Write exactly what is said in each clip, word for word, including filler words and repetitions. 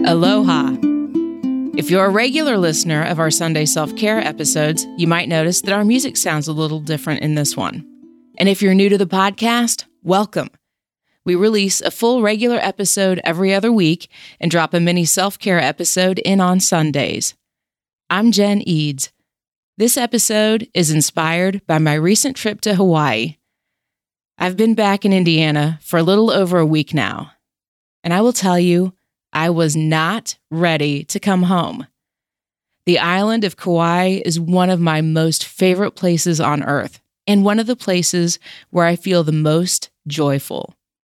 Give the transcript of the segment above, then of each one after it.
Aloha. If you're a regular listener of our Sunday self-care episodes, you might notice that our music sounds a little different in this one. And if you're new to the podcast, welcome. We release a full regular episode every other week and drop a mini self-care episode in on Sundays. I'm Jen Eads. This episode is inspired by my recent trip to Hawaii. I've been back in Indiana for a little over a week now, and I will tell you, I was not ready to come home. The island of Kauai is one of my most favorite places on earth, and one of the places where I feel the most joyful.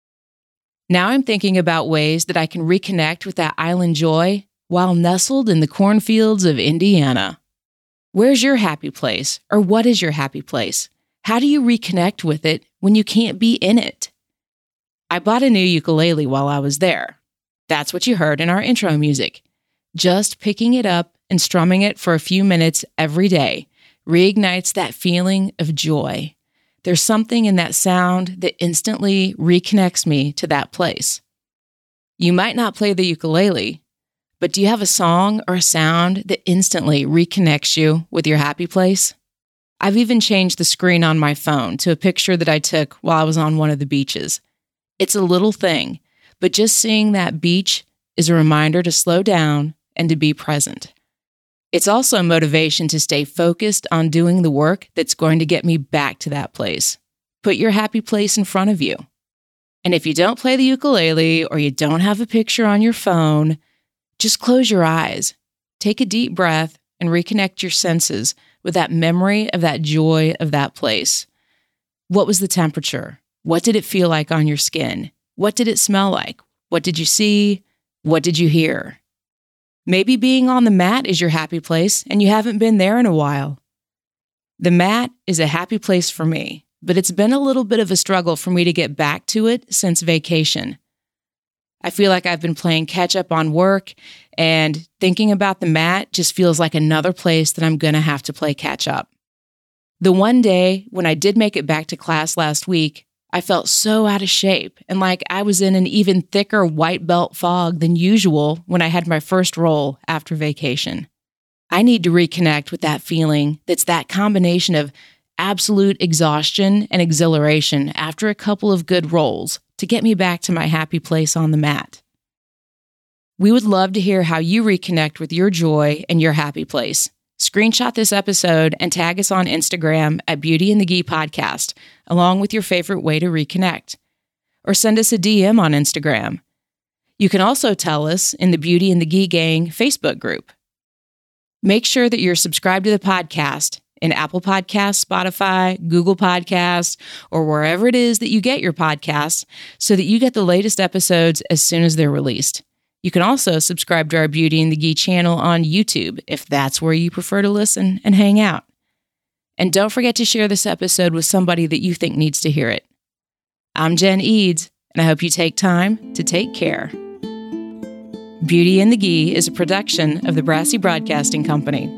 Now I'm thinking about ways that I can reconnect with that island joy while nestled in the cornfields of Indiana. Where's your happy place? Or what is your happy place? How do you reconnect with it when you can't be in it? I bought a new ukulele while I was there. That's what you heard in our intro music. Just picking it up and strumming it for a few minutes every day reignites that feeling of joy. There's something in that sound that instantly reconnects me to that place. You might not play the ukulele, but do you have a song or a sound that instantly reconnects you with your happy place? I've even changed the screen on my phone to a picture that I took while I was on one of the beaches. It's a little thing, but just seeing that beach is a reminder to slow down and to be present. It's also a motivation to stay focused on doing the work that's going to get me back to that place. Put your happy place in front of you. And if you don't play the ukulele or you don't have a picture on your phone, just close your eyes, take a deep breath, and reconnect your senses with that memory of that joy of that place. What was the temperature? What did it feel like on your skin? What did it smell like? What did you see? What did you hear? Maybe being on the mat is your happy place and you haven't been there in a while. The mat is a happy place for me, but it's been a little bit of a struggle for me to get back to it since vacation. I feel like I've been playing catch up on work, and thinking about the mat just feels like another place that I'm going to have to play catch up. The one day when I did make it back to class last week, I felt so out of shape and like I was in an even thicker white belt fog than usual when I had my first roll after vacation. I need to reconnect with that feeling that's that combination of absolute exhaustion and exhilaration after a couple of good rolls to get me back to my happy place on the mat. We would love to hear how you reconnect with your joy and your happy place. Screenshot this episode and tag us on Instagram at Beauty and the Gi Podcast, along with your favorite way to reconnect. Or send us a D M on Instagram. You can also tell us in the Beauty and the Gi Gang Facebook group. Make sure that you're subscribed to the podcast in Apple Podcasts, Spotify, Google Podcasts, or wherever it is that you get your podcasts so that you get the latest episodes as soon as they're released. You can also subscribe to our Beauty and the Gi channel on YouTube if that's where you prefer to listen and hang out. And don't forget to share this episode with somebody that you think needs to hear it. I'm Jen Eads, and I hope you take time to take care. Beauty and the Gi is a production of the Brassy Broadcasting Company.